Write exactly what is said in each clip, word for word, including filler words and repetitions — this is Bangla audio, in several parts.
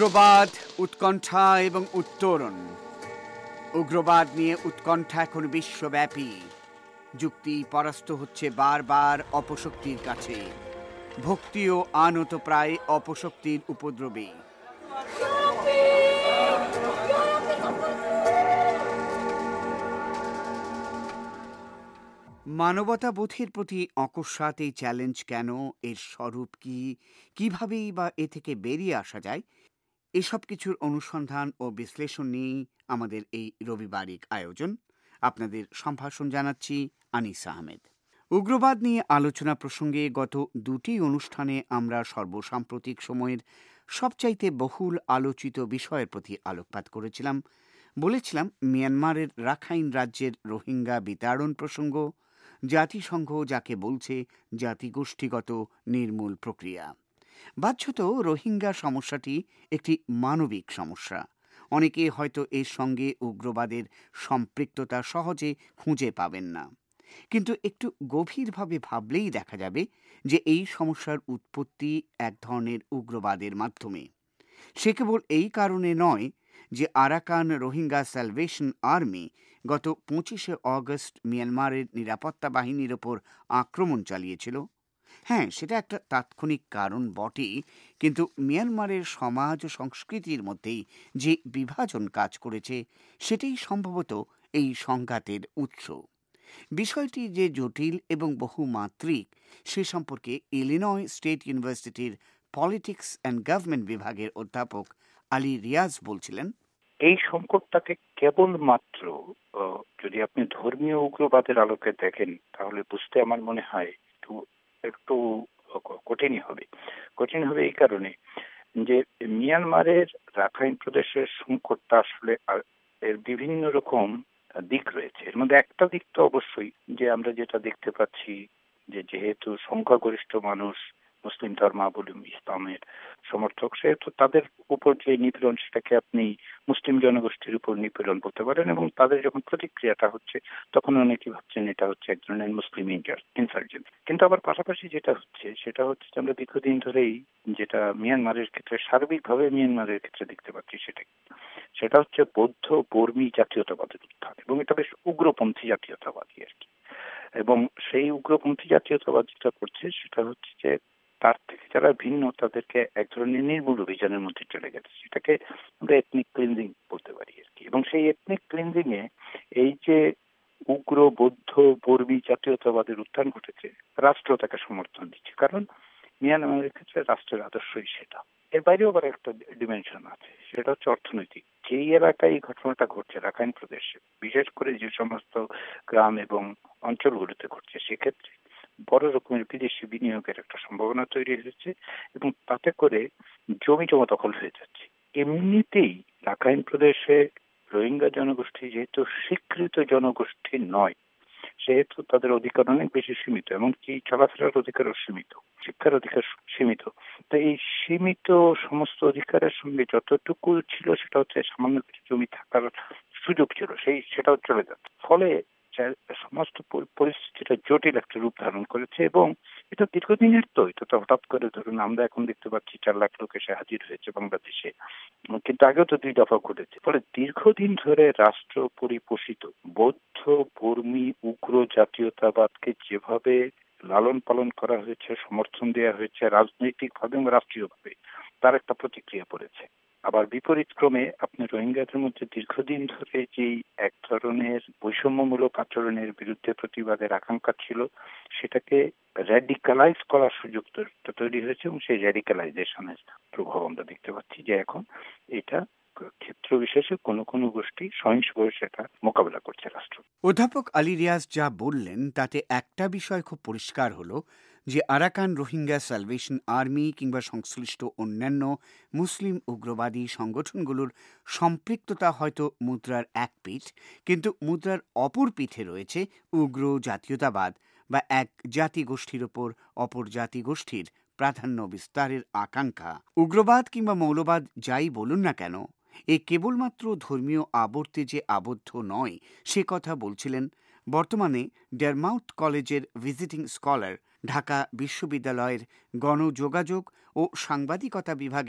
উগ্রবাদ, উৎকণ্ঠা এবং উত্তরণ। উগ্রবাদ নিয়ে উৎকণ্ঠা এখন বিশ্বব্যাপী। যুক্তি পরাস্ত হচ্ছে বারবার অপশক্তির কাছে। ভক্তিও আনত প্রায় অপশক্তির উপদ্রবে। মানবতাবোধের প্রতি অকস্মাৎ এই চ্যালেঞ্জ কেন, এর স্বরূপ কি, কিভাবেই বা এ থেকে বেরিয়ে আসা যায়, এসব কিছুর অনুসন্ধান ও বিশ্লেষণ নিয়েই আমাদের এই রবিবারিক আয়োজন। আপনাদের সম্ভাষণ জানাচ্ছি আনিস আহমেদ। উগ্রবাদ নিয়ে আলোচনা প্রসঙ্গে গত দুটি অনুষ্ঠানে আমরা সর্বসাম্প্রতিক সময়ের সবচাইতে বহুল আলোচিত বিষয়ের প্রতি আলোকপাত করেছিলাম। বলেছিলাম মিয়ানমারের রাখাইন রাজ্যের রোহিঙ্গা বিতাড়ন প্রসঙ্গ, জাতিসংঘ যাকে বলছে জাতিগোষ্ঠীগত নির্মূল প্রক্রিয়া। বাহ্যত রোহিঙ্গা সমস্যাটি একটি মানবিক সমস্যা। অনেকে হয়তো এর সঙ্গে উগ্রবাদের সম্পৃক্ততা সহজে খুঁজে পাবেন না, কিন্তু একটু গভীরভাবে ভাবলেই দেখা যাবে যে এই সমস্যার উৎপত্তি এক ধরনের উগ্রবাদের মাধ্যমে। সে কেবল এই কারণে নয় যে আরাকান রোহিঙ্গা স্যালভেশন আর্মি গত পঁচিশে অগস্ট মিয়ানমারের নিরাপত্তা বাহিনীর ওপর আক্রমণ চালিয়েছিল। হ্যাঁ, সেটা একটা তাৎক্ষণিক কারণ বটেই, কিন্তু মিয়ানমারের সমাজ ও সংস্কৃতির মধ্যেই যে বিভাজন কাজ করেছে সেটাই সম্ভবত এই সংঘাতের উৎস। বিষয়টি যে জটিল এবং বহুমাত্রিক সে সম্পর্কে ইলিনয় স্টেট ইউনিভার্সিটির পলিটিক্স অ্যান্ড গভর্নমেন্ট বিভাগের অধ্যাপক আলী রিয়াজ বলছিলেন, এই সংকটটাকে কেবলমাত্র যদি আপনি ধর্মীয় উগ্রবাদের আলোকে দেখেন তাহলে বুঝতে আমার মনে হয় একটু একটু কঠিনই হবে। কঠিন হবে এই কারণে যে মিয়ানমারের রাখাইন প্রদেশের সংকটটা আসলে এর বিভিন্ন রকম দিক রয়েছে। এর মধ্যে একটা দিক তো অবশ্যই যে আমরা যেটা দেখতে পাচ্ছি যে যেহেতু সংখ্যাগরিষ্ঠ মানুষ মুসলিম ধর্মাবলম্বী ইসলামের সমর্থক, সেহেতু তাদের উপর যে নিপীড়ন সেটাকে আপনি মুসলিম জনগোষ্ঠীর উপর নিপীড়ন বলতে পারেন, এবং তাদের যখন প্রতিক্রিয়াটা হচ্ছে তখন অনেকে ভাবছেন এটা হচ্ছে এক ধরনের মুসলিম ইনসার্জেন্ট। কিন্তু আবার পাশাপাশি যেটা হচ্ছে সেটা হচ্ছে আমরা দীর্ঘদিন ধরেই যেটা মিয়ানমারের ক্ষেত্রে সার্বিকভাবে মিয়ানমারের ক্ষেত্রে দেখতে পাচ্ছি সেটা সেটা হচ্ছে বৌদ্ধ বর্মী জাতীয়তাবাদের উত্থান, এবং এটা বেশ উগ্রপন্থী জাতীয়তাবাদী আর কি। এবং সেই উগ্রপন্থী জাতীয়তাবাদ যেটা করছে সেটা হচ্ছে যে তার থেকে যারা ভিন্ন তাদেরকে এক ধরনের নির্মূল অভিযানের মধ্যে চলে গেছে, সেটাকে আমরা এথনিক ক্লিনজিং বলতে পারি আর কি। এবং সেই এথনিক ক্লিনজিং এ এই যে উগ্র বৌদ্ধ বর্মী জাতীয়তাবাদের উত্থান ঘটেছে, রাষ্ট্র তাকে সমর্থন দিচ্ছে, কারণ মিয়ানমারের ক্ষেত্রে রাষ্ট্রের আদর্শই সেটা। এর বাইরেও আবার একটা ডিমেনশন আছে, সেটা হচ্ছে অর্থনৈতিক। যেই এলাকায় এই ঘটনাটা ঘটছে রাখাইন প্রদেশে, বিশেষ করে যে সমস্ত গ্রাম এবং অঞ্চলগুলোতে ঘটছে, সেক্ষেত্রে বড় রকমের বিদেশি বিনিয়োগের একটা সম্ভাবনা তৈরি হয়েছে, এবং তাতে করে জমি জমা দখল হয়ে যাচ্ছে। এমনিতেই রাখাইন প্রদেশে রোহিঙ্গা জনগোষ্ঠী যেহেতু স্বীকৃত জনগোষ্ঠী নয়, সেহেতু তাদের অধিকার অনেক বেশি সীমিত, এবং কি চলাফেরার অধিকারও সীমিত, শিক্ষার অধিকার সীমিত। তো এই সীমিত সমস্ত অধিকারের সঙ্গে যতটুকু ছিল সেটা হচ্ছে সামান্য কিছু জমি থাকার সুযোগ ছিল, সেই সেটাও চলে যাচ্ছে। ফলে সমস্ত পরিস্থিতিটা জটিল একটা রূপ ধারণ করেছে, এবং এটা দীর্ঘদিনের তো, এটা তো হঠাৎ করে ধরুন আমরা এখন দেখতে পাচ্ছি চার লাখ লোক এসে হাজির হয়েছে বাংলাদেশে, কিন্তু আগেও তো দুই দফা ঘটেছে। ফলে দীর্ঘদিন ধরে রাষ্ট্র পরিপোষিত বৌদ্ধ বর্মী উগ্র জাতীয়তাবাদকে যেভাবে লালন পালন করা হয়েছে, সমর্থন দেওয়া হয়েছে রাজনৈতিকভাবে এবং রাষ্ট্রীয়ভাবে, তার একটা প্রতিক্রিয়া পড়েছে। আবার বিপরীত ক্রমে আপনি রোহিঙ্গাদের মধ্যে দীর্ঘদিন ধরে যেই এক ধরনের বৈষম্যমূলক আচরণের বিরুদ্ধে প্রতিবাদের আকাঙ্ক্ষা ছিল, সেটাকে র্যাডিকালাইজ করার সুযোগ তৈরি হয়েছে, এবং সেই র্যাডিকালাইজেশনের প্রভাব আমরা দেখতে পাচ্ছি যে এখন এটা ক্ষেত্র বিশেষে কোনো কোনো গোষ্ঠী সহিংসভাবে সেটা মোকাবেলা করছে রাষ্ট্র। অধ্যাপক আলী রিয়াজ যা বললেন তাতে একটা বিষয় খুব পরিষ্কার হলো যে আরাকান রোহিঙ্গা স্যালভেশন আর্মি কিংবা সংশ্লিষ্ট অন্যান্য মুসলিম উগ্রবাদী সংগঠনগুলোর সম্পৃক্ততা হয়তো মুদ্রার এক পিঠ, কিন্তু মুদ্রার অপর পিঠে রয়েছে উগ্র জাতীয়তাবাদ বা এক জাতিগোষ্ঠীর ওপর অপর জাতিগোষ্ঠীর প্রাধান্য বিস্তারের আকাঙ্ক্ষা। উগ্রবাদ কিংবা মৌলবাদ যাই বলুন না কেন, এ কেবলমাত্র ধর্মীয় আবর্তে যে আবদ্ধ নয় সে কথা বলছিলেন বর্তমানে ডারমাউথ কলেজের ভিজিটিং স্কলার, ঢাকা বিশ্ববিদ্যালয়ের গণযোগাযোগ ও সাংবাদিকতা বিভাগের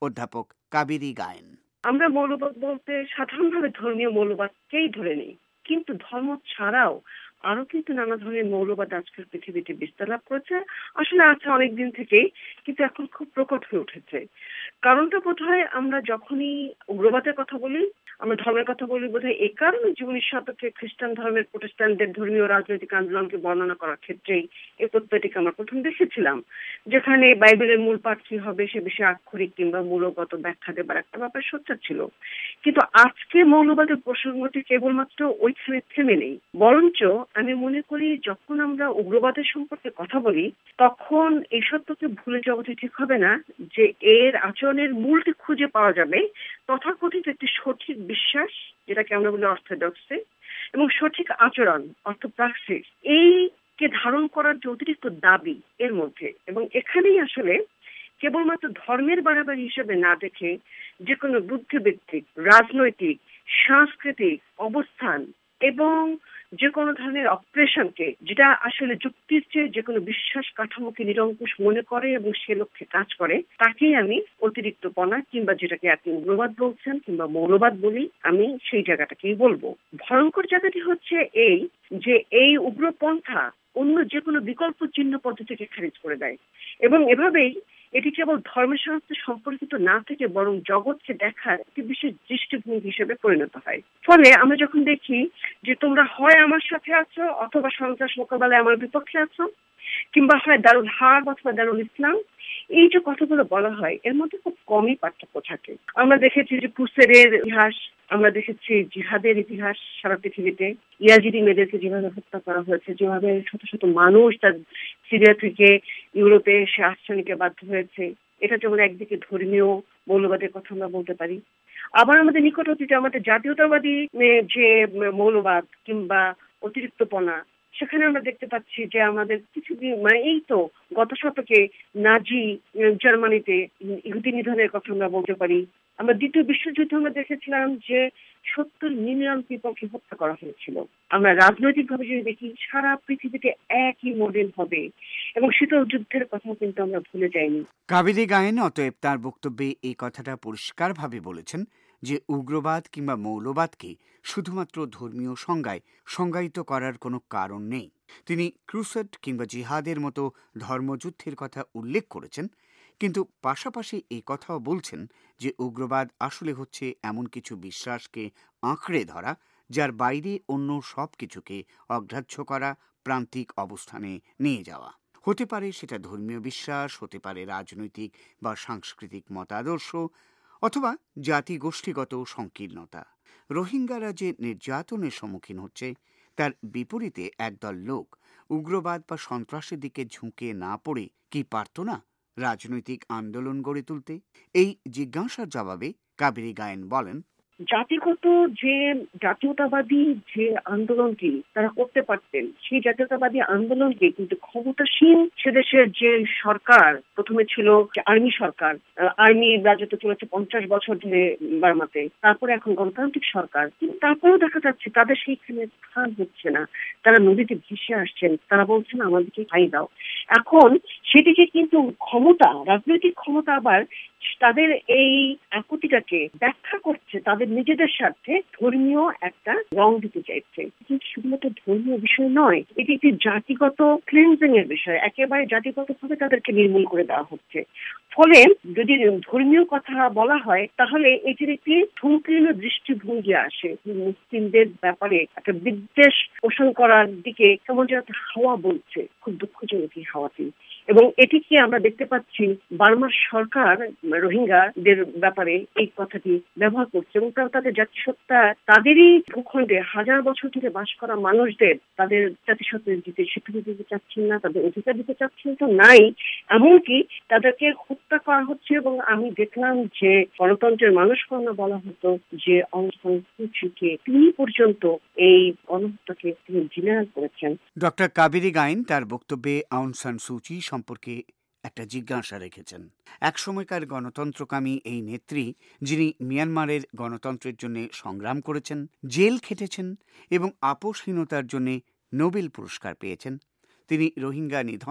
অধ্যাপক কাবেরী গায়েন। আমরা মৌলবাদ বলতে সাধারণভাবে ধর্মীয় মৌলবাদকেই ধরে নিই, কিন্তু ধর্ম ছাড়াও আরো কিন্তু নানা ধরনের মৌলবাদ আজকের পৃথিবীতে বিস্তার লাভ করেছে। আসলে আছে অনেকদিন থেকেই, কিন্তু এখন খুব প্রকট হয়ে উঠেছে। কারণটা বোধহয় আমরা যখনই উগ্রবাদের কথা বলি, আমরা ধর্মের কথা বলি বোধহয় এই কারণে যে উনিশ শতকে খ্রিস্টান ধর্মের প্রোটেস্ট্যান্টদের ধর্মীয় রাজনৈতিক আন্দোলনকে বর্ণনা করার ক্ষেত্রেই এই তত্ত্বটিকে আমরা প্রথম দেখেছিলাম, যেখানে বাইবেলের মূল পাঠ কি হবে সে বিষয়ে আক্ষরিক কিংবা মূলগত ব্যাখ্যা দেবার একটা ব্যাপার সোচ্চার ছিল। কিন্তু আজকে মৌলবাদের প্রসঙ্গটি কেবলমাত্র ওইখানে থেমে নেই, বরঞ্চ আমি মনে করি যখন আমরা উগ্রবাদের সম্পর্কে কথা বলি তখন এই সত্যকে ভুলে যাওয়াটা ঠিক হবে না যে এর আচরণের মূলটি খুঁজে পাওয়া যাবে তথাকথিত একটি সঠিক বিশ্বাস, যেটাকে আমরা বলি অর্থোডক্সি, এবং সঠিক আচরণ অর্থোপ্রাক্সিস, এই কে ধারণ করার যে অতিরিক্ত দাবি এর মধ্যে। এবং এখানেই আসলে কেবলমাত্র ধর্মের বাড়াবাড়ি হিসেবে না দেখে যে কোনো বুদ্ধিবৃত্তিক, রাজনৈতিক, সাংস্কৃতিক অবস্থান এবং যে কোনো ধরনের অপারেশনকে, যেটা আসলে যুক্তির চেয়ে যে কোনো বিশ্বাস কাঠামোকে নিরঙ্কুশ মনে করে এবং সে লক্ষ্যে কাজ করে, তাকেই আমি অতিরিক্তপনা কিংবা যেটাকে আপনি উগ্রবাদ বলছেন কিংবা মৌলবাদ বলি, আমি সেই জায়গাটাকেই বলবো। ভয়ঙ্কর জায়গাটি হচ্ছে এই যে এই উগ্রপন্থা অন্য যে কোনো বিকল্প চিহ্ন পদ্ধতিকে খারিজ করে দেয় এবং এভাবেই এটি কেবল ধর্মের সাথে সম্পর্কিত না থেকে বরং জগৎকে দেখার একটি বিশেষ দৃষ্টিভঙ্গি হিসেবে পরিণত হয়। ফলে আমরা যখন দেখি যে তোমরা হয় আমার সাথে আছো অথবা সন্ত্রাস মোকাবেলায় আমার বিপক্ষে আছো, কিংবা হয় দারুল হার্ব অথবা দারুল ইসলাম, এই যে কথাগুলো বলা হয় এর মধ্যে খুব কমই পার্থক্য থাকে। আমরা দেখেছি যে ক্রুসেডের ইতিহাস, আমরা দেখেছি জিহাদের ইতিহাস সারা পৃথিবীতে, ইয়াজিদি মেয়েদেরকে যেভাবে হত্যা করা হয়েছে, যেভাবে শত শত মানুষ তার সিরিয়া থেকে ইউরোপে এসে আশ্রয় নিতে বাধ্য হয়েছে, এটা যেমন একদিকে ধর্মীয় মৌলবাদের কথা আমরা বলতে পারি। আবার আমাদের নিকট অতীতে আমাদের জাতীয়তাবাদী যে মৌলবাদ কিংবা অতিরিক্তপনা, সেখানে আমরা দেখতে পাচ্ছি যে আমাদের কিছুদিন মানে এই তো গত শতকে নাজি জার্মানিতে ইহুদি নিধনের কথা আমরা বলতে পারি। আমরা দ্বিতীয় বিশ্বযুদ্ধে আমরা দেখেছিলাম যে সত্তর মিলিয়ন পিপলকে হত্যা করা হয়েছিল। আমরা রাজনৈতিকভাবে যদি দেখি সারা পৃথিবীতে একই মডেল হবে এবং শীতল যুদ্ধের কথা কিন্তু আমরা ভুলে যাইনি। কাবেরী গায়েন অতএব তার বক্তব্যে এই কথাটা পরিষ্কারভাবে বলেছেন যে উগ্রবাদ কিংবা মৌলবাদকে শুধুমাত্র ধর্মীয় সংজ্ঞায় সংজ্ঞায়িত করার কোনো কারণ নেই। তিনি ক্রুসেড কিংবা জিহাদের মতো ধর্মযুদ্ধের কথা উল্লেখ করেছেন, কিন্তু পাশাপাশি এই কথাও বলছেন যে উগ্রবাদ আসলে হচ্ছে এমন কিছু বিশ্বাসকে আঁকড়ে ধরা যার বাইরে অন্য সব কিছুকে অগ্রাহ্য করা, প্রান্তিক অবস্থানে নিয়ে যাওয়া। হতে পারে সেটা ধর্মীয় বিশ্বাস, হতে পারে রাজনৈতিক বা সাংস্কৃতিক মতাদর্শ, অথবা জাতি গোষ্ঠীগত সংকীর্ণতা। রোহিঙ্গারা যে নির্যাতনের সম্মুখীন হচ্ছে তার বিপরীতে একদল লোক উগ্রবাদ বা সন্ত্রাসের দিকে ঝুঁকে না পড়ে কি পারত না রাজনৈতিক আন্দোলন গড়ে তুলতে? এই জিজ্ঞাসার জবাবে কাবেরী গায়েন বলেন, জাতিগত যে জাতীয়তাবাদী যে আন্দোলনটি তারা করতে পারতেন, সেই জাতীয়তাবাদী আন্দোলনকে কিন্তু ক্ষমতাসীন সে দেশের যে সরকার, প্রথমে ছিল আর্মি সরকার, আর্মি রাজত্ব চলেছে পঞ্চাশ বছর ধরে বার্মাতে, তারপরে এখন গণতান্ত্রিক সরকার, কিন্তু তারপরেও দেখা যাচ্ছে তাদের সেইখানে স্থান হচ্ছে না। তারা নদীতে ভেসে আসছেন, তারা বলছেন আমাদেরকে খাই দাও। এখন সেটিকে কিন্তু ক্ষমতা, রাজনৈতিক ক্ষমতা আবার তাদের এই আপত্তিটাকে ব্যাখ্যা করছে তাদের নিজেদের স্বার্থে, ধর্মীয় একটা রং দিতে চাইছে। কিন্তু শুধুমাত্র ধর্মীয় বিষয় নয়, এটি একটি জাতিগত ক্লিনজিং এর বিষয়, একেবারে জাতিগতভাবে তাদেরকে নির্মূল করে দেওয়া হচ্ছে। ফলে যদি ধর্মীয় কথা বলা হয় তাহলে এটির একটি সংকীর্ণ দৃষ্টিভঙ্গি আসে, মুসলিমদের ব্যাপারে একটা বিদ্বেষ পোষণ করার দিকে কেমন যেন একটা হাওয়া বলছে, খুব দুঃখজনক এই হাওয়াটি। এবং এটিকে আমরা দেখতে পাচ্ছি বার্মার সরকার রোহিঙ্গাদের ব্যাপারে এই কথাটি ব্যবহার করছে এবং তারা তাদের জাতিসত্তা, তাদেরই ভূখণ্ডে হাজার বছর ধরে বাস করা মানুষদের তাদের জাতিসত্তা দিতে স্বীকৃতি দিতে চাচ্ছেন না, তাদের অধিকার দিতে চাচ্ছেন তো নাই, এমনকি তাদেরকে হত্যা করা হচ্ছে। এবং আমি দেখলাম যে গণতন্ত্রের মানুষ কন্যা বলা হতো যে অং সান সু চিকে তিনি পর্যন্ত এই গণহত্যাকে তিনি জেনারেল করেছেন। ডক্টর কাবেরী গায়েন তার বক্তব্যে আউং সান সু চি সম্পর্কে একটা জিজ্ঞাসা রেখেছেন। একসময়কার গণতন্ত্রকামী এই নেত্রী, যিনি মিয়ানমারের গণতন্ত্রের জন্য সংগ্রাম করেছেন, জেল খেটেছেন এবং আপোষহীনতার জন্য নোবেল পুরস্কার পেয়েছেন, তিনি রোহিঙ্গা নিধনের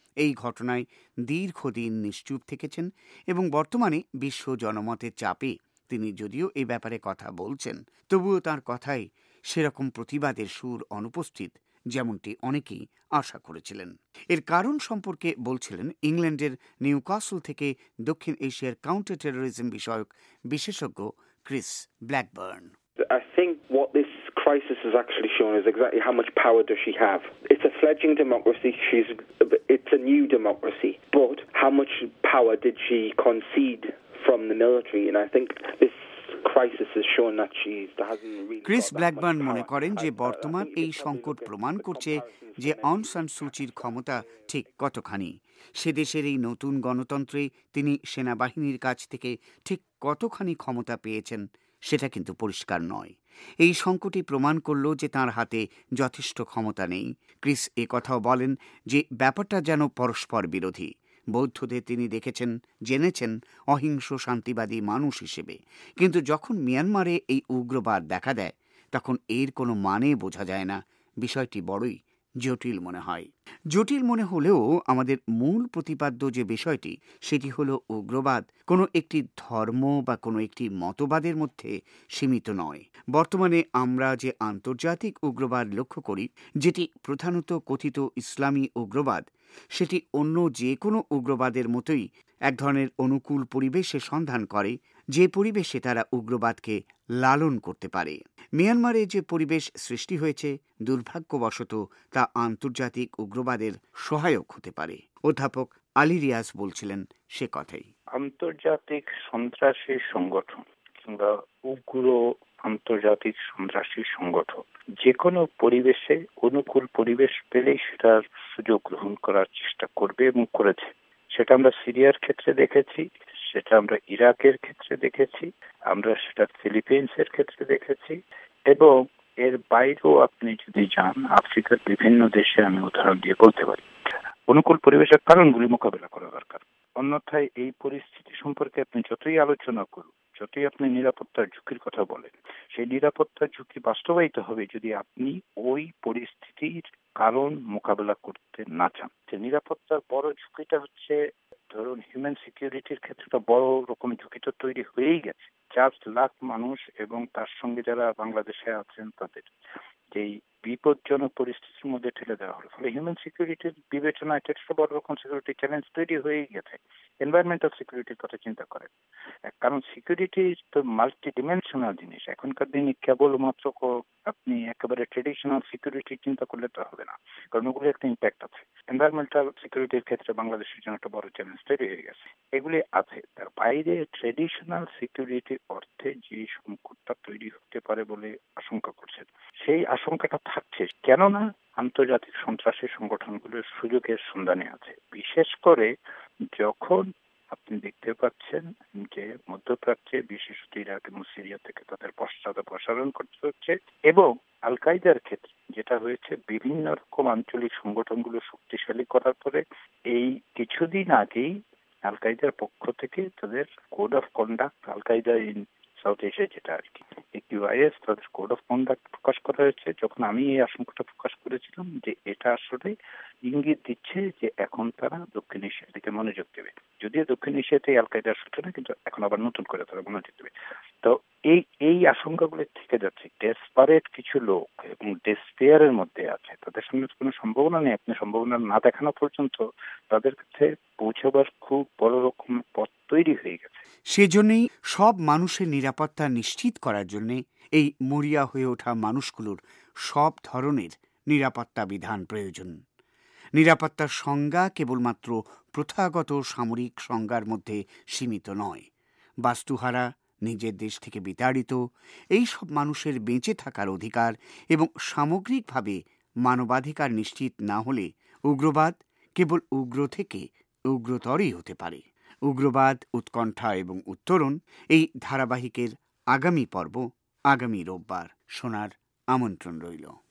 এই ঘটনায় দীর্ঘদিন নিশ্চুপ থেকেছেন এবং বর্তমানে বিশ্ব জনমতের চাপে তিনি যদিও এই ব্যাপারে কথা বলছেন, তবুও তার কথায় সেরকম প্রতিবাদের সুর অনুপস্থিত, যেমনটি অনেকেই আশা করেছিলেন। এর কারণ সম্পর্কে বলছিলেন ইংল্যান্ডের নিউকাসল থেকে দক্ষিণ এশিয়ার কাউন্টার টেরোরিজম বিষয়ক বিশেষজ্ঞ Chris Blackburn. I think what this crisis has actually shown is exactly how much power does she have. It's a fledgling democracy. She's, it's a new democracy. But how much power did she concede from the military? And I think this crisis has shown that she hasn't really. Chris Blackburn মনে করেন যে বর্তমান এই সংকট প্রমাণ করছে যে অং সান সুচির ক্ষমতা ঠিক কতখানি। সে দেশের এই নতুন গণতন্ত্রে তিনি সেনাবাহিনীর কাছ থেকে ঠিক কতখানি ক্ষমতা পেয়েছেন সেটা কিন্তু পরিষ্কার নয়। এই সংকটই প্রমাণ করল যে তাঁর হাতে যথেষ্ট ক্ষমতা নেই। ক্রিস এ কথাও বলেন যে ব্যাপারটা যেন পরস্পর বিরোধী। বৌদ্ধদের তিনি দেখেছেন, জেনেছেন অহিংস শান্তিবাদী মানুষ হিসেবে, কিন্তু যখন মিয়ানমারে এই উগ্রবাদ দেখা দেয় তখন এর কোনো মানে বোঝা যায় না। বিষয়টি বড়ই জটিল মনে হয়। জটিল মনে হলেও আমাদের মূল প্রতিপাদ্য যে বিষয়টি, সেটি হলো উগ্রবাদ কোনো একটি ধর্ম বা কোনো একটি মতবাদের মধ্যে সীমিত নয়। বর্তমানে আমরা যে আন্তর্জাতিক উগ্রবাদ লক্ষ্য করি, যেটি প্রধানত কথিত ইসলামী উগ্রবাদ, সেটি অন্য যে কোনো উগ্রবাদের মতোই এক ধরনের অনুকূল পরিবেশে সন্ধান করে, যে পরিবেশে তারা উগ্রবাদকে লালন করতে পারে। মিয়ানমারে যে পরিবেশ সৃষ্টি হয়েছে, দুর্ভাগ্যবশত তা আন্তর্জাতিক উগ্রবাদের সহায়ক হতে পারে। অধ্যাপক আলী রিয়াজ বলছিলেন সে কথাই। আন্তর্জাতিক সন্ত্রাসী সংগঠন কিংবা উগ্র আন্তর্জাতিক সন্ত্রাসী সংগঠন যে কোনো পরিবেশে অনুকূল পরিবেশ পেলেই সেটার সুযোগ গ্রহণ করার চেষ্টা করবে এবং করেছে। সেটা আমরা সিরিয়ার ক্ষেত্রে দেখেছি, সেটা আমরা ইরাকের ক্ষেত্রে দেখেছি, আমরা সেটা ফিলিপিন্সের ক্ষেত্রে দেখেছি, এবং এর বাইরেও আপনি যদি যান আফ্রিকার বিভিন্ন দেশে আমি উদাহরণ দিয়ে বলতে পারি। অনুকূল পরিবেশের কারণগুলি মোকাবেলা করা দরকার। অন্যথায় এই পরিস্থিতি সম্পর্কে আপনি যতই আলোচনা করুন, যতই আপনি নিরাপত্তার ঝুঁকির কথা বলেন, সেই নিরাপত্তার ঝুঁকি বাস্তবায়িত হবে যদি আপনি ওই পরিস্থিতির কারণ মোকাবেলা করতে না চান। যে নিরাপত্তার বড় ঝুঁকিটা হচ্ছে, ধরুন হিউম্যান সিকিউরিটির ক্ষেত্রে বড় রকম ঝুঁকি তো তৈরি হয়েই গেছে। চার লাখ মানুষ এবং তার সঙ্গে যারা বাংলাদেশে আছেন তাদের যেই বিপজ্জনক পরিস্থিতির মধ্যে ঠেলে দেওয়া হলো, ফলে হিউম্যান সিকিউরিটির বিবেচনায় একটা বড় রকম সিকিউরিটি চ্যালেঞ্জ তৈরি হয়েই গেছে। এনভায়রনমেন্টাল সিকিউরিটির কথা চিন্তা করেন, কারণ সিকিউরিটি তো মাল্টি ডিমেনশনাল জিনিস। এখনকার দিনে কেবলমাত্র আপনি একেবারে ট্রেডিশনাল সিকিউরিটি চিন্তা করলে তো হবে না, কারণ ওগুলো একটা ইম্প্যাক্ট আছে। এনভায়রনমেন্টাল সিকিউরিটির ক্ষেত্রে বাংলাদেশের জন্য একটা বড় চ্যালেঞ্জ তৈরি হয়ে গেছে। এগুলি আছে, তার বাইরে ট্রেডিশনাল সিকিউরিটি অর্থে যে সংকটটা তৈরি হতে পারে বলে আশঙ্কা করছেন, সেই আশঙ্কাটা থাকছে। কেননা আন্তর্জাতিক সন্ত্রাসী সংগঠনগুলোর সুযোগের সন্ধানে আছে, বিশেষ করে যখন আপনি দেখতে পাচ্ছেন যে মধ্যপ্রাচ্যে বিশেষত ইরাক এবং সিরিয়া থেকে তাদের পশ্চাদপসারণ করতে হচ্ছে, এবং আল কায়দার ক্ষেত্রে যেটা হয়েছে, বিভিন্ন রকম আঞ্চলিক সংগঠনগুলো শক্তিশালী করার পরে এই কিছুদিন আগেই আল কায়দার পক্ষ থেকে তাদের কোড অফ কন্ডাক্ট, আল কায়দা ইন সাউথ এশিয়া যেটা আর কি কিউআইএস, তাদের কোড অফ কন্ডাক্ট প্রকাশ করা হয়েছে। যখন আমি এই আশঙ্কাটা প্রকাশ করেছিলাম যে এটা আসলে ইঙ্গিত দিচ্ছে যে এখন তারা দক্ষিণ এশিয়ার দিকে মনোযোগ দেবে, যদিও দক্ষিণ এশিয়াতে আল কায়দার সূচনা, কিন্তু এখন আবার নতুন করে তারা মনোযোগ দেবে। তো এই এই আশঙ্কাগুলো থেকে যাচ্ছে। ডেসপারেট কিছু লোক এবং ডেসপেয়ারের মধ্যে আছে, তাদের সামনে কোনো সম্ভাবনা নেই। আপনি সম্ভাবনা না দেখানো পর্যন্ত তাদের কাছে পৌঁছাবার খুব বড় রকম পথ তৈরি হয়ে গেছে। সেজন্যই সব মানুষের নিরাপত্তা নিশ্চিত করার জন্য এই মরিয়া হয়ে ওঠা মানুষগুলোর সব ধরনের নিরাপত্তা বিধান প্রয়োজন। নিরাপত্তার সংজ্ঞা কেবলমাত্র প্রথাগত সামরিক সংজ্ঞার মধ্যে সীমিত নয়। বাস্তুহারা, নিজের দেশ থেকে বিতাড়িত এই সব মানুষের বেঁচে থাকার অধিকার এবং সামগ্রিকভাবে মানবাধিকার নিশ্চিত না হলে উগ্রবাদ কেবল উগ্র থেকে উগ্রতরই হতে পারে। উগ্রবাদ, উৎকণ্ঠা এবং উত্তরণ এই ধারাবাহিকের আগামী পর্ব আগামী রোববার শোনার আমন্ত্রণ রইল।